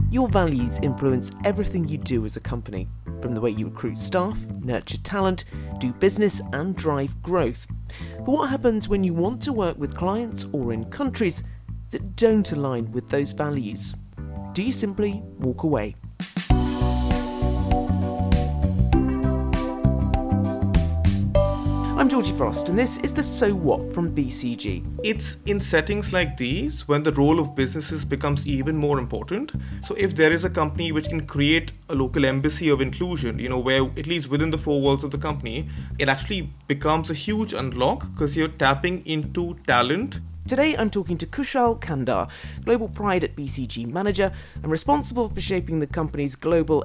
Your values influence everything you do as a company, from the way you recruit staff, nurture talent, do business and drive growth. But what happens when you want to work with clients or in countries that don't align with those values? Do you simply walk away? I'm Georgie Frost, and this is the So What from BCG. It's in settings like these when the role of businesses becomes even more important. So if there is a company which can create a local embassy of inclusion, where at least within the four walls of the company, it actually becomes a huge unlock because you're tapping into talent. Today I'm talking to Kushal Kandar, Global Pride at BCG Manager and responsible for shaping the company's global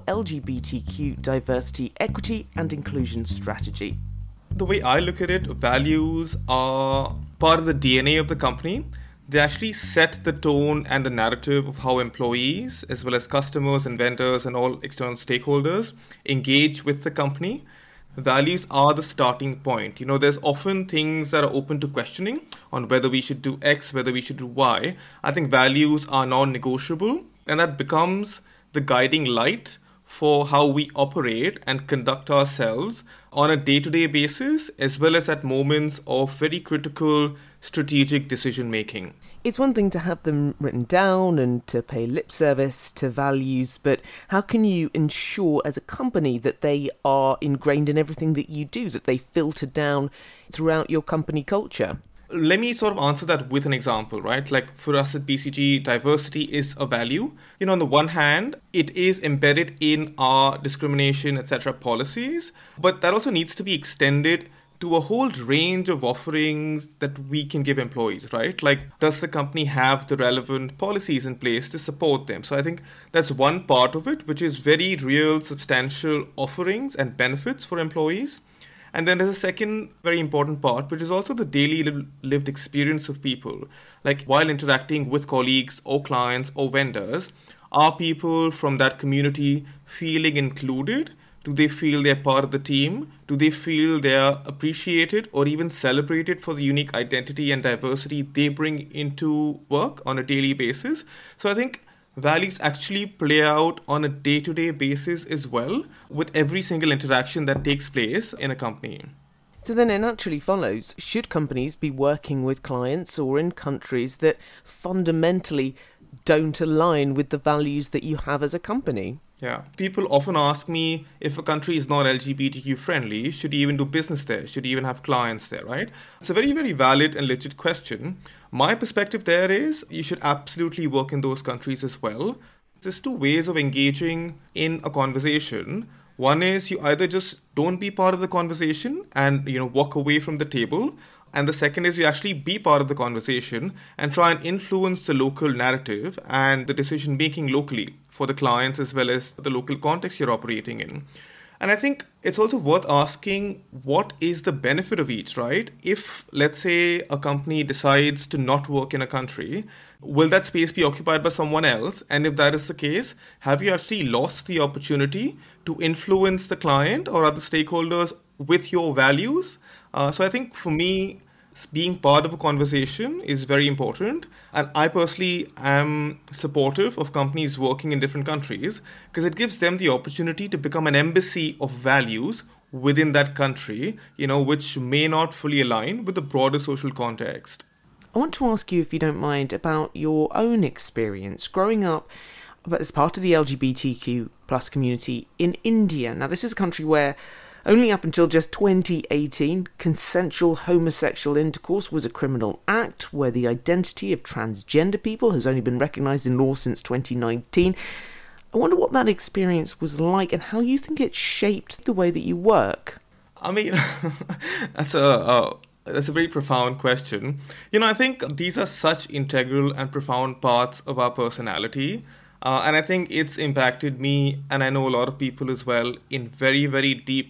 LGBTQ diversity, equity and inclusion strategy. The way I look at it, values are part of the DNA of the company. They actually set the tone and the narrative of how employees, as well as customers and vendors and all external stakeholders, engage with the company. Values are the starting point. There's often things that are open to questioning on whether we should do X, whether we should do Y. I think values are non-negotiable, and that becomes the guiding light for how we operate and conduct ourselves on a day-to-day basis, as well as at moments of very critical strategic decision making. It's one thing to have them written down and to pay lip service to values, but how can you ensure as a company that they are ingrained in everything that you do, that they filter down throughout your company culture? Let me sort of answer that with an example, right? Like for us at BCG, diversity is a value. On the one hand, it is embedded in our discrimination, etc. policies, but that also needs to be extended to a whole range of offerings that we can give employees, right? Like, does the company have the relevant policies in place to support them? So I think that's one part of it, which is very real, substantial offerings and benefits for employees. And then there's a second very important part, which is also the daily lived experience of people. Like while interacting with colleagues or clients or vendors, are people from that community feeling included? Do they feel they're part of the team? Do they feel they're appreciated or even celebrated for the unique identity and diversity they bring into work on a daily basis? So I think values actually play out on a day-to-day basis as well with every single interaction that takes place in a company. So then it naturally follows, should companies be working with clients or in countries that fundamentally don't align with the values that you have as a company? Yeah. People often ask me if a country is not LGBTQ friendly, should you even do business there? Should you even have clients there, right? It's a very, very valid and legit question. My perspective there is you should absolutely work in those countries as well. There's two ways of engaging in a conversation. One is you either just don't be part of the conversation and, walk away from the table. And the second is you actually be part of the conversation and try and influence the local narrative and the decision making locally for the clients as well as the local context you're operating in. And I think it's also worth asking what is the benefit of each, right? If, let's say, a company decides to not work in a country, will that space be occupied by someone else? And if that is the case, have you actually lost the opportunity to influence the client or other stakeholders with your values? So I think for me, being part of a conversation is very important. And I personally am supportive of companies working in different countries because it gives them the opportunity to become an embassy of values within that country, which may not fully align with the broader social context. I want to ask you, if you don't mind, about your own experience growing up as part of the LGBTQ plus community in India. Now, this is a country where only up until just 2018, consensual homosexual intercourse was a criminal act, where the identity of transgender people has only been recognised in law since 2019. I wonder what that experience was like and how you think it shaped the way that you work. I mean, that's a very profound question. I think these are such integral and profound parts of our personality. And I think it's impacted me, and I know a lot of people as well, in very, very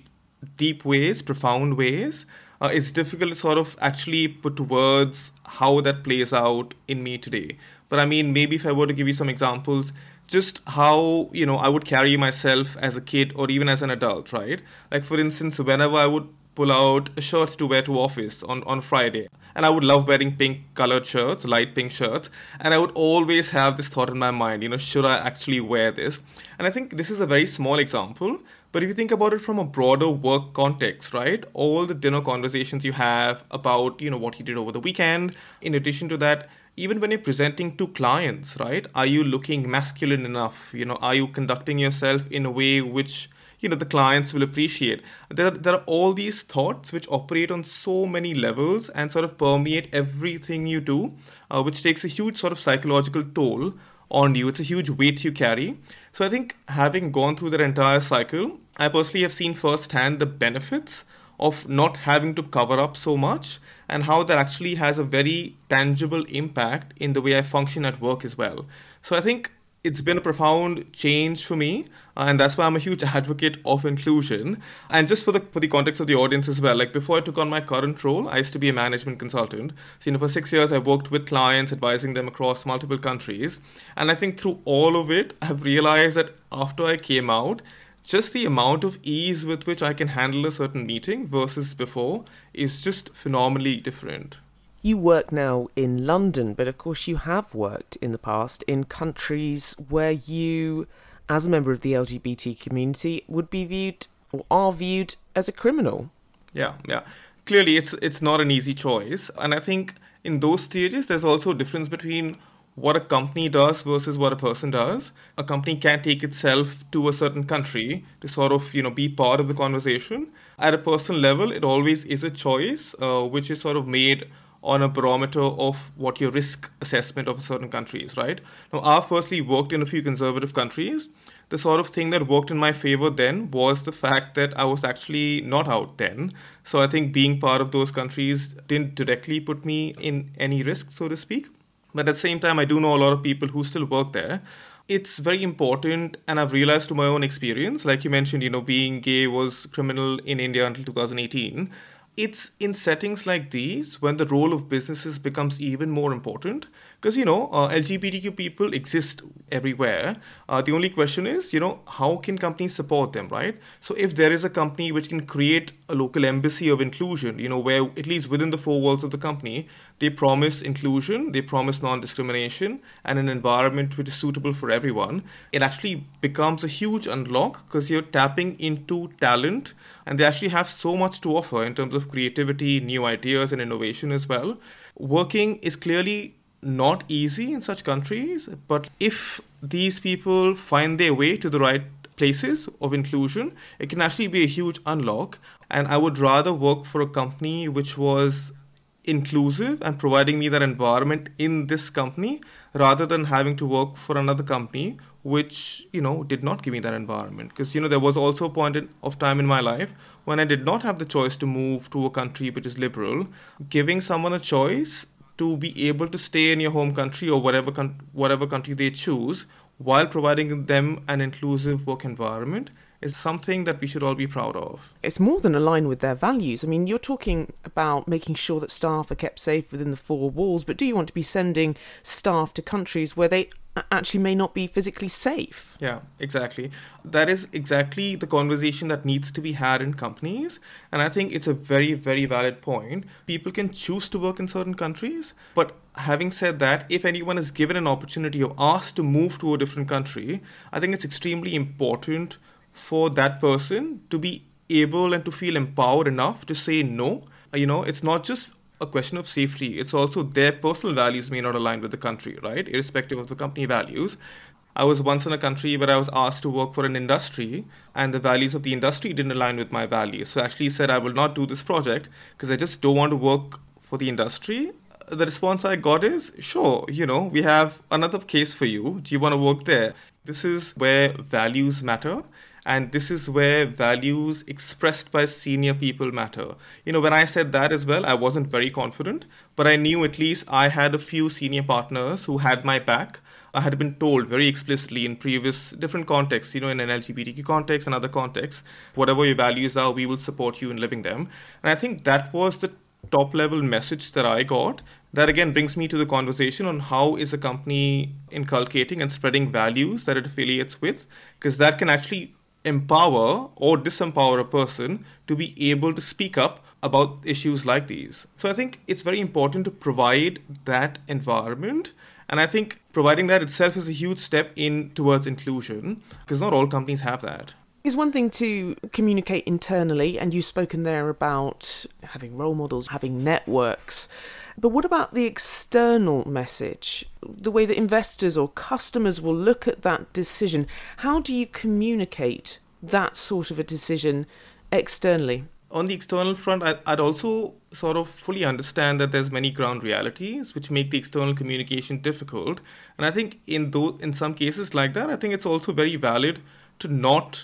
deep ways, profound ways. It's difficult to sort of actually put to words how that plays out in me today. But I mean, maybe if I were to give you some examples, just how, I would carry myself as a kid or even as an adult, right? Like, for instance, whenever I would pull out a shirt to wear to office on Friday, And I would love wearing pink colored shirts, light pink shirts. And I would always have this thought in my mind, should I actually wear this? And I think this is a very small example. But if you think about it from a broader work context, right? All the dinner conversations you have about, what you did over the weekend. In addition to that, even when you're presenting to clients, right? Are you looking masculine enough? Are you conducting yourself in a way which, the clients will appreciate? There are all these thoughts which operate on so many levels and sort of permeate everything you do, which takes a huge sort of psychological toll on you. It's a huge weight you carry. So I think having gone through that entire cycle, I personally have seen firsthand the benefits of not having to cover up so much and how that actually has a very tangible impact in the way I function at work as well. So I think it's been a profound change for me, and that's why I'm a huge advocate of inclusion. And just for the context of the audience as well, like before I took on my current role, I used to be a management consultant. So, for 6 years, I worked with clients, advising them across multiple countries. And I think through all of it, I've realized that after I came out, just the amount of ease with which I can handle a certain meeting versus before is just phenomenally different. You work now in London, but of course you have worked in the past in countries where you, as a member of the LGBT community, would be viewed or are viewed as a criminal. Yeah. Clearly, it's not an easy choice. And I think in those stages, there's also a difference between what a company does versus what a person does. A company can take itself to a certain country to sort of, be part of the conversation. At a personal level, it always is a choice, which is sort of made on a barometer of what your risk assessment of a certain country is, right? Now, I've personally worked in a few conservative countries. The sort of thing that worked in my favor then was the fact that I was actually not out then. So I think being part of those countries didn't directly put me in any risk, so to speak. But at the same time, I do know a lot of people who still work there. It's very important, and I've realized to my own experience, like you mentioned, being gay was criminal in India until 2018. It's in settings like these when the role of businesses becomes even more important because, LGBTQ people exist everywhere. The only question is, how can companies support them, right? So if there is a company which can create a local embassy of inclusion, where at least within the four walls of the company, they promise inclusion, they promise non-discrimination and an environment which is suitable for everyone, it actually becomes a huge unlock because you're tapping into talent and they actually have so much to offer in terms of creativity, new ideas, and innovation as well. Working is clearly not easy in such countries, but if these people find their way to the right places of inclusion, it can actually be a huge unlock. And I would rather work for a company which was inclusive and providing me that environment in this company rather than having to work for another company which, did not give me that environment. Because, there was also a point of time in my life when I did not have the choice to move to a country which is liberal. Giving someone a choice to be able to stay in your home country or whatever country they choose while providing them an inclusive work environment is something that we should all be proud of. It's more than aligned with their values. I mean, you're talking about making sure that staff are kept safe within the four walls, but do you want to be sending staff to countries where they actually may not be physically safe? Yeah, exactly. That is exactly the conversation that needs to be had in companies. And I think it's a very, very valid point. People can choose to work in certain countries, but having said that, if anyone is given an opportunity or asked to move to a different country, I think it's extremely important for that person to be able and to feel empowered enough to say no. It's not just a question of safety. It's also their personal values may not align with the country, right? Irrespective of the company values. I was once in a country where I was asked to work for an industry and the values of the industry didn't align with my values. So I actually said I will not do this project because I just don't want to work for the industry. The response I got is, sure, we have another case for you. Do you want to work there? This is where values matter. And this is where values expressed by senior people matter. When I said that as well, I wasn't very confident, but I knew at least I had a few senior partners who had my back. I had been told very explicitly in previous different contexts, in an LGBTQ context and other contexts, whatever your values are, we will support you in living them. And I think that was the top level message that I got. That again brings me to the conversation on how is a company inculcating and spreading values that it affiliates with, because that can actually empower or disempower a person to be able to speak up about issues like these. So I think it's very important to provide that environment. And I think providing that itself is a huge step in towards inclusion, because not all companies have that. It's one thing to communicate internally, and you've spoken there about having role models, having networks. But what about the external message? The way that investors or customers will look at that decision. How do you communicate that sort of a decision externally? On the external front, I'd also sort of fully understand that there's many ground realities which make the external communication difficult. And I think in some cases like that, I think it's also very valid to not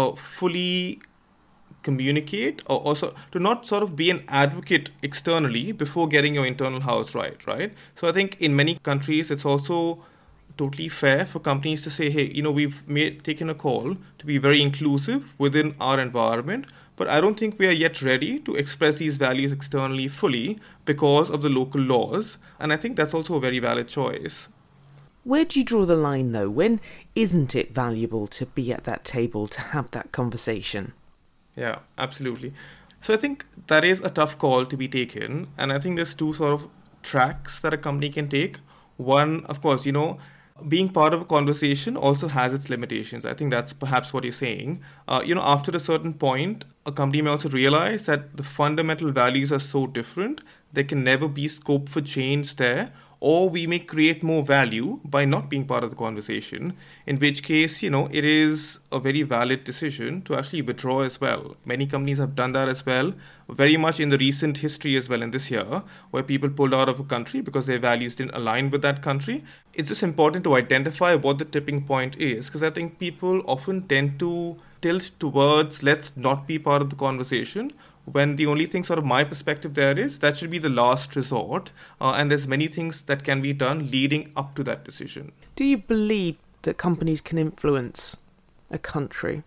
fully communicate, or also to not sort of be an advocate externally before getting your internal house right? So I think in many countries, it's also totally fair for companies to say, hey, we've taken a call to be very inclusive within our environment, but I don't think we are yet ready to express these values externally fully because of the local laws. And I think that's also a very valid choice. Where do you draw the line, though? When isn't it valuable to be at that table, to have that conversation? Yeah, absolutely. So I think that is a tough call to be taken. And I think there's two sort of tracks that a company can take. One, of course, being part of a conversation also has its limitations. I think that's perhaps what you're saying. After a certain point, a company may also realize that the fundamental values are so different, there can never be scope for change there, or we may create more value by not being part of the conversation, in which case, it is a very valid decision to actually withdraw as well. Many companies have done that as well, very much in the recent history as well in this year, where people pulled out of a country because their values didn't align with that country. It's just important to identify what the tipping point is, because I think people often tend to tilt towards let's not be part of the conversation, when the only thing, sort of my perspective there is, that should be the last resort. And there's many things that can be done leading up to that decision. Do you believe that companies can influence a country?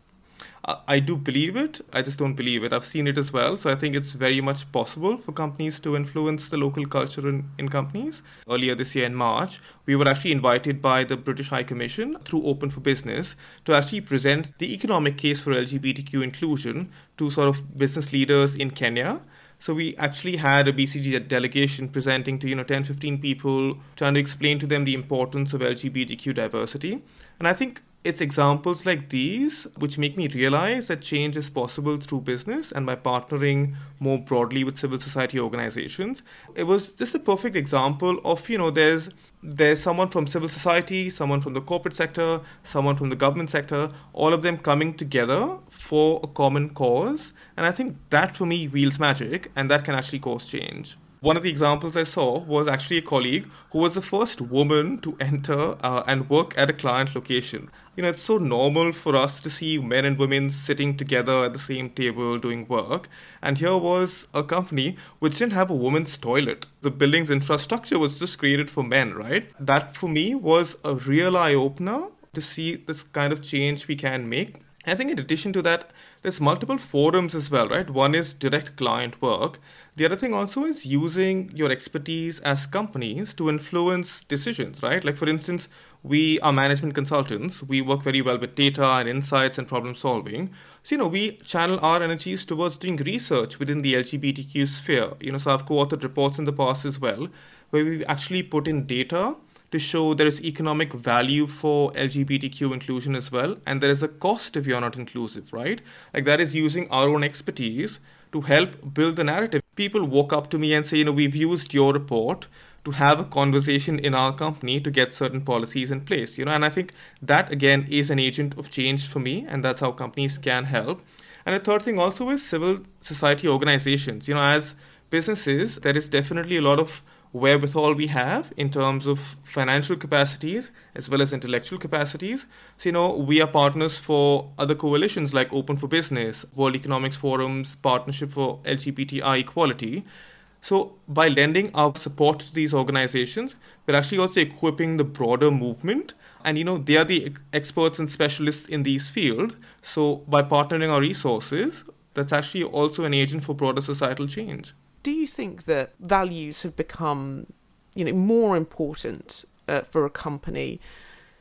I do believe it. I just don't believe it. I've seen it as well. So I think it's very much possible for companies to influence the local culture in companies. Earlier this year in March, we were actually invited by the British High Commission through Open for Business to actually present the economic case for LGBTQ inclusion to sort of business leaders in Kenya. So we actually had a BCG delegation presenting to 10, 15 people, trying to explain to them the importance of LGBTQ diversity. And I think it's examples like these which make me realize that change is possible through business and by partnering more broadly with civil society organizations. It was just a perfect example of, there's someone from civil society, someone from the corporate sector, someone from the government sector, all of them coming together for a common cause. And I think that for me wields magic, and that can actually cause change. One of the examples I saw was actually a colleague who was the first woman to enter and work at a client location. It's so normal for us to see men and women sitting together at the same table doing work. And here was a company which didn't have a women's toilet. The building's infrastructure was just created for men, right? That for me was a real eye-opener to see this kind of change we can make. I think in addition to that, there's multiple forums as well, right? One is direct client work. The other thing also is using your expertise as companies to influence decisions, right? Like, for instance, we are management consultants. We work very well with data and insights and problem solving. So, we channel our energies towards doing research within the LGBTQ sphere. So I've co-authored reports in the past as well, where we've actually put in data to show there is economic value for LGBTQ inclusion as well, and there is a cost if you're not inclusive, right? Like, that is using our own expertise to help build the narrative. People walk up to me and say, we've used your report to have a conversation in our company to get certain policies in place, and I think that again is an agent of change for me, and that's how companies can help. And the third thing also is civil society organizations. As businesses, there is definitely a lot of wherewithal we have in terms of financial capacities as well as intellectual capacities. So, we are partners for other coalitions like Open for Business, World Economics Forum's Partnership for LGBTI Equality. So, by lending our support to these organizations, we're actually also equipping the broader movement. And, they are the experts and specialists in these fields. So, by partnering our resources, that's actually also an agent for broader societal change. Do you think that values have become, more important for a company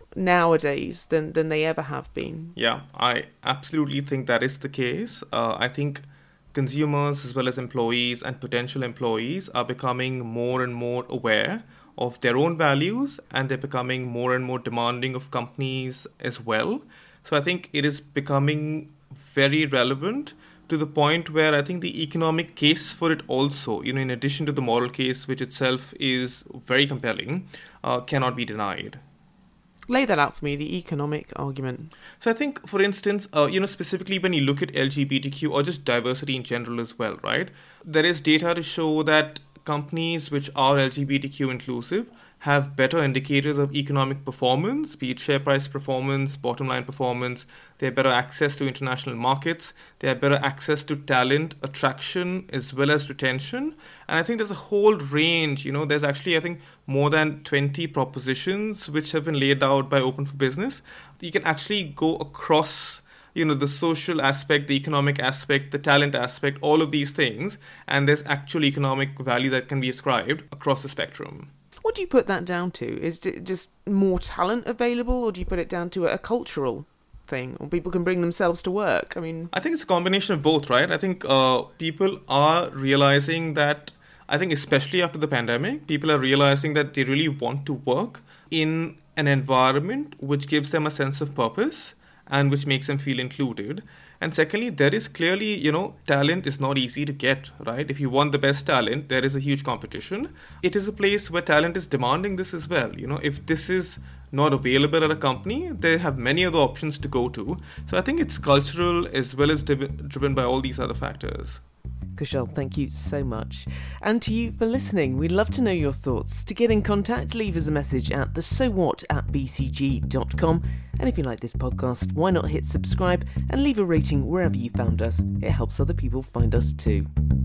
nowadays than they ever have been. Yeah, I absolutely think that is the case. I think consumers as well as employees and potential employees are becoming more and more aware of their own values, and they're becoming more and more demanding of companies as well. So I think it is becoming very relevant to the point where I think the economic case for it also, in addition to the moral case, which itself is very compelling, cannot be denied. Lay that out for me, the economic argument. So I think, for instance, specifically when you look at LGBTQ or just diversity in general as well, right? There is data to show that companies which are LGBTQ inclusive have better indicators of economic performance, be it share price performance, bottom line performance. They have better access to international markets. They have better access to talent, attraction, as well as retention. And I think there's a whole range, there's actually, I think, more than 20 propositions which have been laid out by Open for Business. You can actually go across the social aspect, the economic aspect, the talent aspect, all of these things, and there's actual economic value that can be ascribed across the spectrum. What do you put that down to? Is it just more talent available, or do you put it down to a cultural thing, or people can bring themselves to work? I think it's a combination of both, right? I think people are realizing that, I think especially after the pandemic, people are realizing that they really want to work in an environment which gives them a sense of purpose and which makes them feel included. And secondly, there is clearly, talent is not easy to get, right? If you want the best talent, there is a huge competition. It is a place where talent is demanding this as well. If this is not available at a company, they have many other options to go to. So I think it's cultural as well as driven by all these other factors. Kushal, thank you so much. And to you for listening. We'd love to know your thoughts. To get in contact, leave us a message at thesowhat@bcg.com. And if you like this podcast, why not hit subscribe and leave a rating wherever you found us? It helps other people find us too.